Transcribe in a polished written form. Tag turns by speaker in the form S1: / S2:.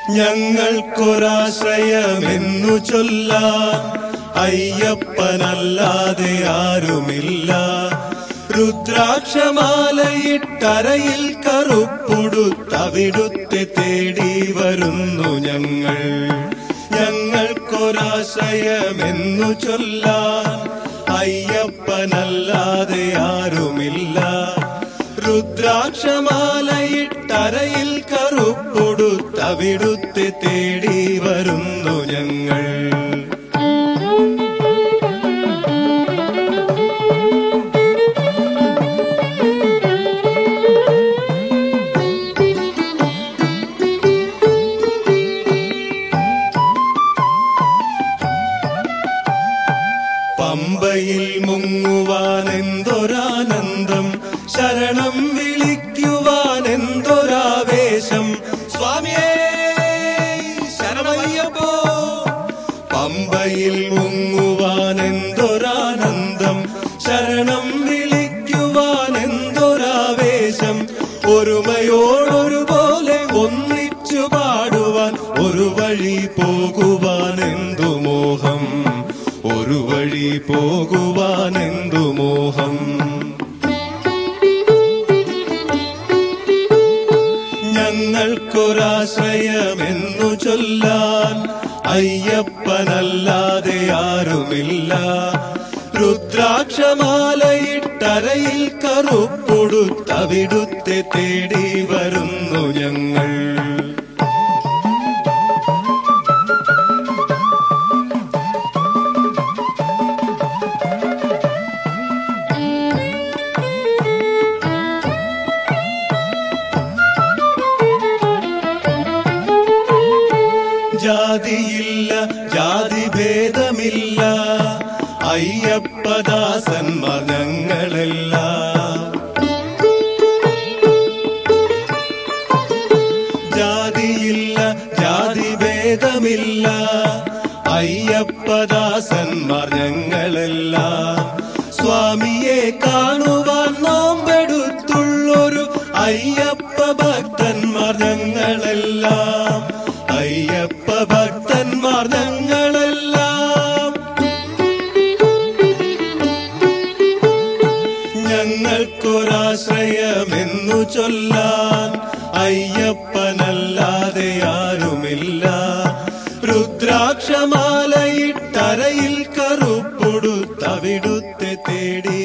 S1: ഞങ്ങൾക്കൊരാശ്രയമെന്നു ചൊല്ലാൻ അയ്യപ്പനല്ലാതെ ആരുമില്ല. രുദ്രാക്ഷമാലയിട്ടരയിൽ കറുപ്പുടുത്തവിടുത്തെ തേടി വരുന്നു ഞങ്ങൾ. ഞങ്ങൾക്കൊരാശ്രയമെന്നു ചൊല്ലാൻ അയ്യപ്പനല്ലാതെ ആരുമില്ല. രുദ്രാക്ഷമാലയിട്ടരയിൽ കറുപ്പുടുത്തവിടുത്തെ തേടി വരുന്നു ഞങ്ങൾ. പമ്പയിൽ മുങ്ങുവാൻ എന്തൊരാനന്ദം, ശരണം വിളിക്കുവാൻ എന്തൊരാവേശം. സ്വാമിയേ ശരണമയ്യപ്പോ. പമ്പയിൽ മുങ്ങുവാൻ എന്തൊരാനന്ദം, ശരണം വിളിക്കുവാൻ എന്തൊരാവേശം. ഒരുമയോടൊരുപോലെ ഒന്നിച്ചു പാടുവാൻ ഒരു വഴി പോകുവാൻ എന്തു മോഹം, ഒരു വഴി പോകുവാൻ എന്തു മോഹം. ഞങ്ങൾക്കൊരാശ്രയമെന്നു ചൊല്ലാൻ അയ്യപ്പനല്ലാതെ ആരുമില്ല. രുദ്രാക്ഷമാലയിട്ടരയിൽ കറുപ്പുടുത്തവിടുത്തെ തേടി വരുന്നു ഞങ്ങൾ. ജാതിയില്ല ജാതിഭേദമില്ല അയ്യപ്പദാസന്മാർ ഞങ്ങളെല്ലാം. ജാതിയില്ല ജാതിഭേദമില്ല അയ്യപ്പദാസന്മാർ ഞങ്ങളെല്ലാം. സ്വാമിയെ കാണുവാൻ നോമ്പെടുത്തുള്ളൊരു അയ്യപ്പ ഭക്തന്മാർ ഞങ്ങളെല്ലാം. അയ്യപ്പ ഭക്തന്മാർ ഞങ്ങളെല്ലാം. ഞങ്ങൾക്കൊരാശ്രയമെന്നു ചൊല്ലാൻ അയ്യപ്പനല്ലാതെ ആരുമില്ല. രുദ്രാക്ഷമാലയിട്ടരയിൽ കറുപ്പുടുത്തവിടുത്തെ തേടി